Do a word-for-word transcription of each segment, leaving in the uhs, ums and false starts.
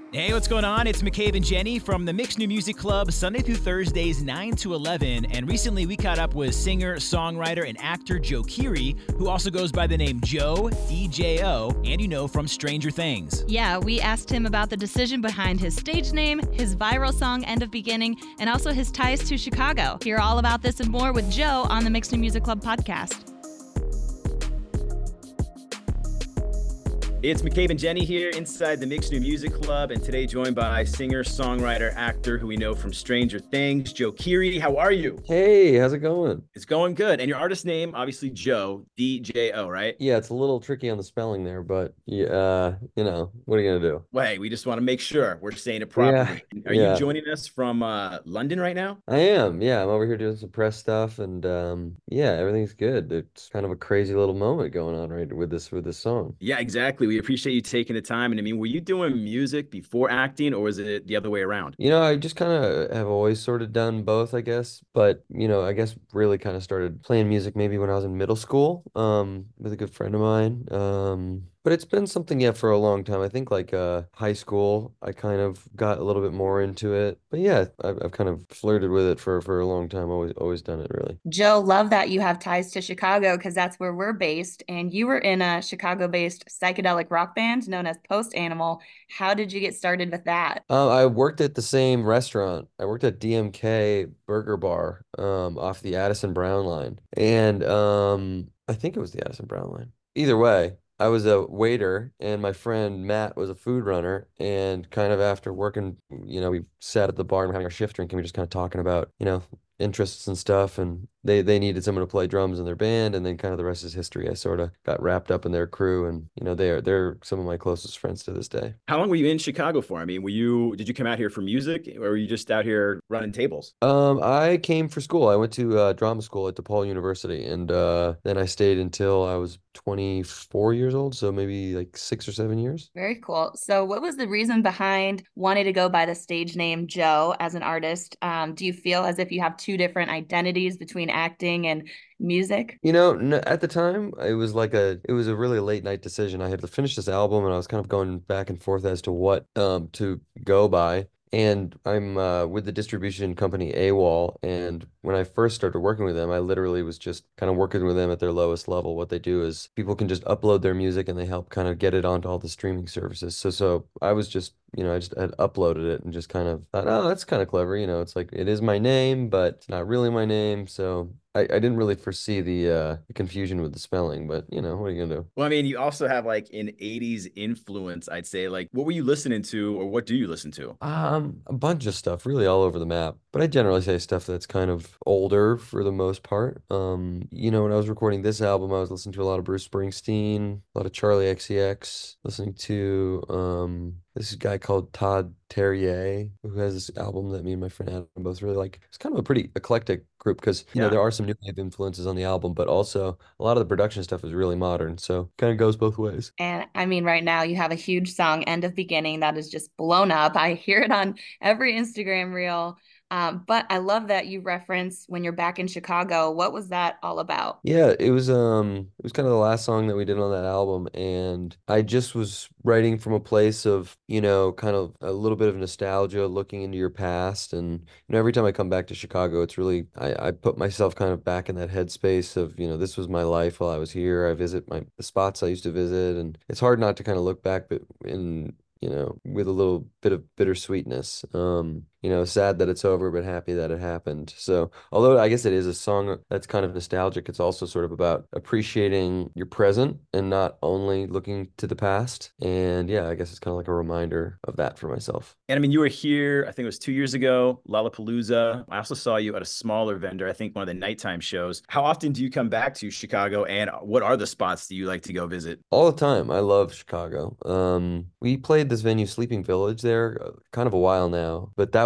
Hey, what's going on? It's McCabe and Jenny from the Mixed New Music Club, Sunday through Thursdays, nine to eleven. And recently we caught up with singer, songwriter, and actor Joe Keery, who also goes by the name Joe, D J O, and you know from Stranger Things. Yeah, we asked him about the decision behind his stage name, his viral song End of Beginning, and also his ties to Chicago. Hear all about this and more with Joe on the Mixed New Music Club podcast. It's McCabe and Jenny here inside the Mixed New Music Club, and today joined by singer, songwriter, actor who we know from Stranger Things, Joe Keery. How are you? Hey, how's it going? It's going good. And your artist name, obviously Joe, D J O, right? Yeah, it's a little tricky on the spelling there, but yeah, uh, you know, what are you gonna do? Well, hey, we just want to make sure we're saying it properly. Yeah, Are yeah. you joining us from uh, London right now? I am. Yeah, I'm over here doing some press stuff, and um, yeah, everything's good. It's kind of a crazy little moment going on right with this with this song. Yeah, exactly. We appreciate you taking the time. And I mean, were you doing music before acting, or was it the other way around? You know, I just kind of have always sort of done both, I guess. But, you know, I guess really kind of started playing music maybe when I was in middle school, um, with a good friend of mine. Um, but it's been something, yeah, for a long time. I think like uh, high school, I kind of got a little bit more into it. But yeah, I've, I've kind of flirted with it for, for a long time. Always, always done it, really. Joe, love that you have ties to Chicago because that's where we're based. And you were in a Chicago-based psychedelic rock band known as Post Animal. How did you get started with that? Um, I worked at the same restaurant. I worked at D M K Burger Bar, um, off the Addison Brown line. And um, I think it was the Addison Brown line. Either way, I was a waiter, and my friend Matt was a food runner. And kind of after working, you know, we sat at the bar and we're having our shift drink, and we were just kind of talking about, you know, interests and stuff. And they they needed someone to play drums in their band, and then kind of the rest is history. I sort of got wrapped up in their crew, and you know, they're they're some of my closest friends to this day. How long were you in Chicago for? I mean, were you did you come out here for music, or were you just out here running tables? Um, I came for school. I went to uh, drama school at DePaul University, and uh, then I stayed until I was twenty-four years old, so maybe like six or seven years. Very cool. So what was the reason behind wanting to go by the stage name Joe as an artist? Um, do you feel as if you have two different identities between acting and music? You know, n at the time, it was like a it was a really late night decision. I had to finish this album, and I was kind of going back and forth as to what um to go by. And I'm uh, with the distribution company AWOL, and when I first started working with them, I literally was just kind of working with them at their lowest level. What they do is people can just upload their music, and they help kind of get it onto all the streaming services. So, so I was just, you know, I just had uploaded it and just kind of thought, oh, that's kind of clever. You know, it's like it is my name, but it's not really my name. So I, I didn't really foresee the uh, the confusion with the spelling, but you know, what are you gonna do? Well, I mean, you also have like an eighties influence, I'd say. Like, what were you listening to, or what do you listen to? Um, a bunch of stuff, really all over the map. But I generally say stuff that's kind of older for the most part. Um, you know, when I was recording this album, I was listening to a lot of Bruce Springsteen, a lot of Charlie X C X, listening to um this guy called Todd Terje, who has this album that me and my friend Adam both really like. It's kind of a pretty eclectic group because, you know, Yeah. there are some new wave influences on the album, but also a lot of the production stuff is really modern. So kind of goes both ways. And I mean, right now you have a huge song, End of Beginning, that is just blown up. I hear it on every Instagram reel. Um, but I love that you reference when you're back in Chicago. What was that all about? Yeah, it was um it was kind of the last song that we did on that album, and I just was writing from a place of, you know, kind of a little bit of nostalgia, looking into your past. And you know, every time I come back to Chicago, it's really I, I put myself kind of back in that headspace of, you know, this was my life while I was here. I visit my the spots I used to visit, and it's hard not to kind of look back but in, you know, with a little bit of bittersweetness. Um, you know, sad that it's over, but happy that it happened. So, although I guess it is a song that's kind of nostalgic, it's also sort of about appreciating your present and not only looking to the past. And yeah, I guess it's kind of like a reminder of that for myself. And I mean, you were here, I think it was two years ago, Lollapalooza. I also saw you at a smaller vendor, I think one of the nighttime shows. How often do you come back to Chicago, and what are the spots that you like to go visit? All the time. I love Chicago. Um, we played this venue, Sleeping Village, there uh, kind of a while now, but that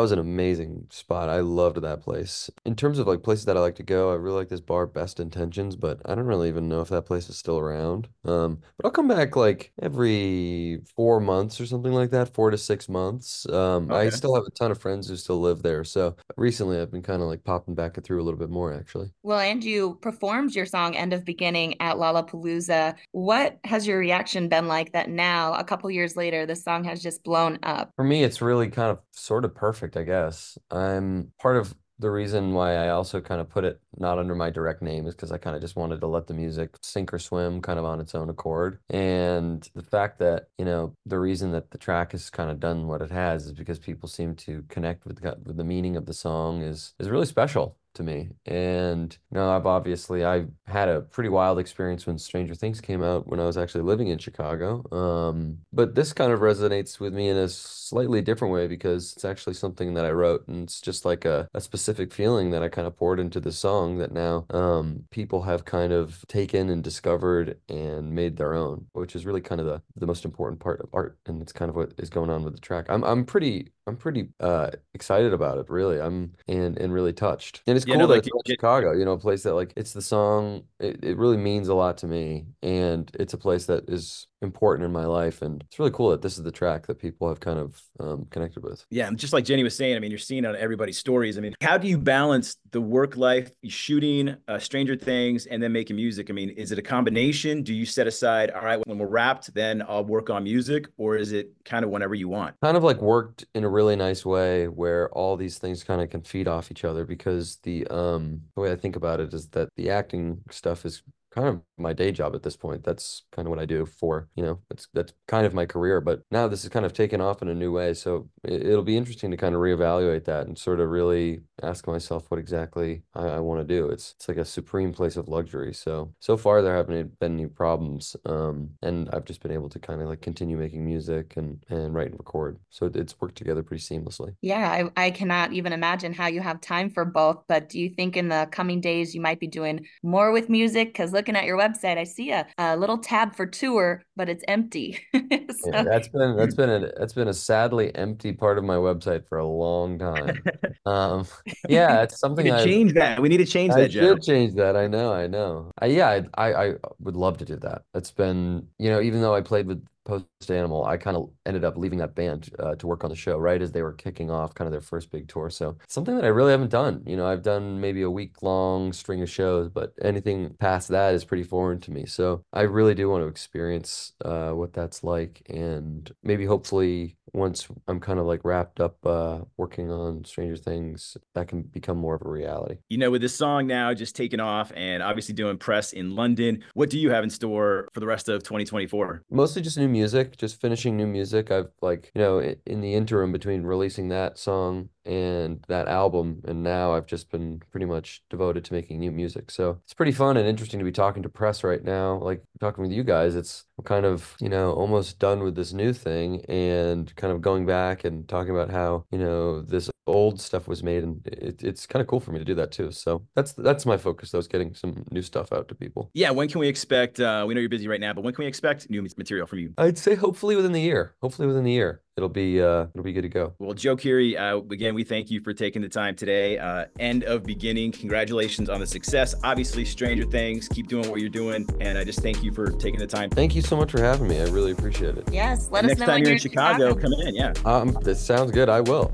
was an amazing spot. I loved that place. In terms of like places that I like to go, I really like this bar, Best Intentions, but I don't really even know if that place is still around. Um, but I'll come back like every four months or something like that, four to six months. Um, I Okay. still have a ton of friends who still live there. So recently I've been kind of like popping back and through a little bit more, actually. Well, and you performed your song End of Beginning at Lollapalooza. What has your reaction been like that now, a couple years later, the song has just blown up? For me, it's really kind of sort of perfect, I guess. I'm part of the reason why I also kind of put it not under my direct name is because I kind of just wanted to let the music sink or swim kind of on its own accord. And the fact that, you know, the reason that the track has kind of done what it has is because people seem to connect with the, with the meaning of the song is is really special to me. And you know, I've obviously I had a pretty wild experience when Stranger Things came out when I was actually living in Chicago. Um, but this kind of resonates with me in a slightly different way because it's actually something that I wrote, and it's just like a, a specific feeling that I kind of poured into the song that now um, people have kind of taken and discovered and made their own, which is really kind of the the most important part of art, and it's kind of what is going on with the track. I'm I'm pretty I'm pretty uh excited about it, really. I'm and and really touched. And it's Yeah, cool no, that like it's you in get, Chicago, you know, a place that like it's the song, it, it really means a lot to me. And it's a place that is important in my life. And it's really cool that this is the track that people have kind of um, connected with. yeah, and just like Jenny was saying, I mean, you're seeing on everybody's stories. I mean, how do you balance the work life, shooting uh, Stranger Things, and then making music? I mean, is it a combination? Do you set aside, all right, when we're wrapped, then I'll work on music, or is it kind of whenever you want? Kind of like worked in a really nice way where all these things kind of can feed off each other because the um the way I think about it is that the acting stuff is kind of my day job at this point. That's kind of what I do for, you know, that's that's kind of my career. But now this is kind of taken off in a new way. So it, it'll be interesting to kind of reevaluate that and sort of really ask myself what exactly I, I want to do. It's it's like a supreme place of luxury. So so far there haven't been any problems. Um, and I've just been able to kind of like continue making music and and write and record. So it, it's worked together pretty seamlessly. Yeah, I, I cannot even imagine how you have time for both. But do you think in the coming days you might be doing more with music? Because looking at your website, I see a, a little tab for tour, but it's empty. Yeah, So, that's been that's been a that's been a sadly empty part of my website for a long time. Um, yeah, it's We something need to I've change that. We need to change I that, Joe. should change that. I know, I know. I, yeah, I, I I would love to do that. It's been, you know, even though I played with Post Animal, I kind of ended up leaving that band uh, to work on the show right as they were kicking off kind of their first big tour. So it's something that I really haven't done. You know, I've done maybe a week long string of shows, but anything past that is pretty foreign to me. So I really do want to experience uh, what that's like, and maybe hopefully once I'm kind of like wrapped up uh, working on Stranger Things, that can become more of a reality. You know, with this song now just taking off and obviously doing press in London, what do you have in store for the rest of twenty twenty-four? Mostly just new music, just finishing new music. I've like, you know, i- in the interim between releasing that song and that album, and now I've just been pretty much devoted to making new music. So it's pretty fun and interesting to be talking to press right now. Like talking with you guys, it's kind of, you know, almost done with this new thing and kind of going back and talking about how, you know, this old stuff was made, and it, it's kind of cool for me to do that too. So that's that's my focus, though, is getting some new stuff out to people. Yeah, when can we expect, uh, we know you're busy right now, but when can we expect new material from you? I'd say hopefully within the year. Hopefully within the year. It'll be uh it'll be good to go. Well, Joe Keery, uh, again, we thank you for taking the time today. Uh, End of Beginning. Congratulations on the success. Obviously, Stranger Things. Keep doing what you're doing. And I just thank you for taking the time. Thank you so much for having me. I really appreciate it. yes, let And us next know time when you're in Chicago, come in. Yeah. Um, this sounds good. I will.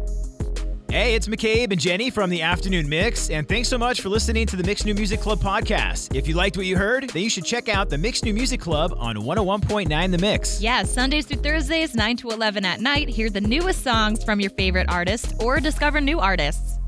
Hey, it's McCabe and Jenny from the Afternoon Mix, and thanks so much for listening to the Mix New Music Club podcast. If you liked what you heard, then you should check out the Mix New Music Club on one oh one point nine The Mix. Yeah, Sundays through Thursdays, nine to eleven at night. Hear the newest songs from your favorite artists or discover new artists.